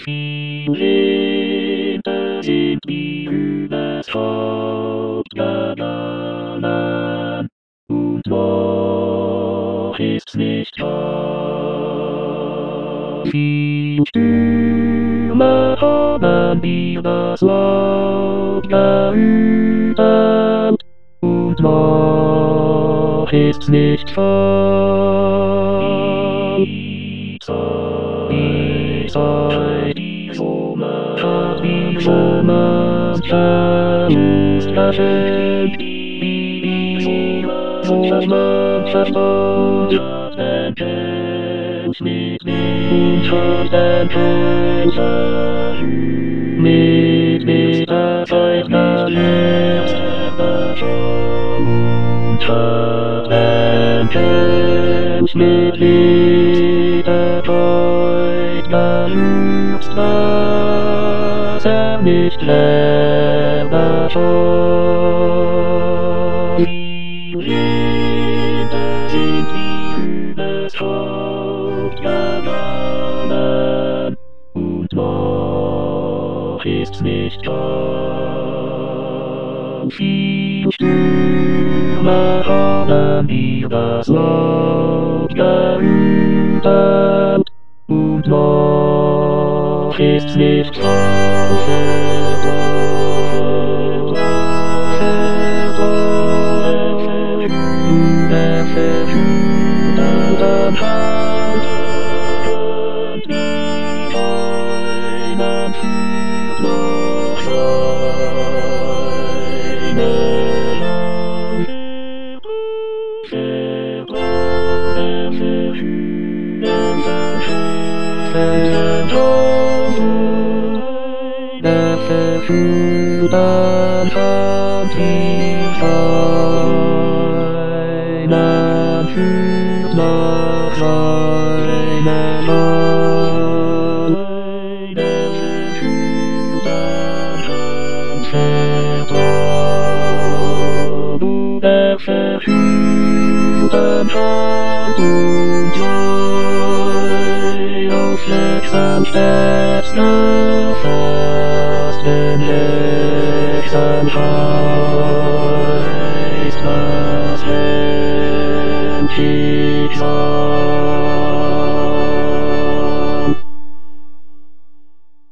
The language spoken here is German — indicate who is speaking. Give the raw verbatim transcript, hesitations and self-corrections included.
Speaker 1: Viele sind wie übers Haupt gegangen, und noch ist's nicht wahr. Viel Stürme haben wir das Land geübt, und noch ist's nicht wahr. Die Zeit, die Zeit, die Sommer hat wie Sommer Schaus geschenkt, die Sommer und Mannschaft hat den Kelch mit und hat den Kelch mit mit der Zeit gelöst, und hat den Kelch mit mit der Zeit gelöst, was er nicht lernen soll. Die Rinder sind wie übers Haupt gegangen, und noch ist's nicht wahr. Viel Stürme haben wir das Land geübt, und noch ist's nicht wahr. Der verhütenden Hand, die einen führt noch seine Land. Der verhütenden Hand, der verhütenden Hand, die einen führt nach seinem Land. Der verhütenden Hand vertraut, der verhütenden Hand und Joy aufmerksam stets erfasst, den Hexen heißt das Schicksal.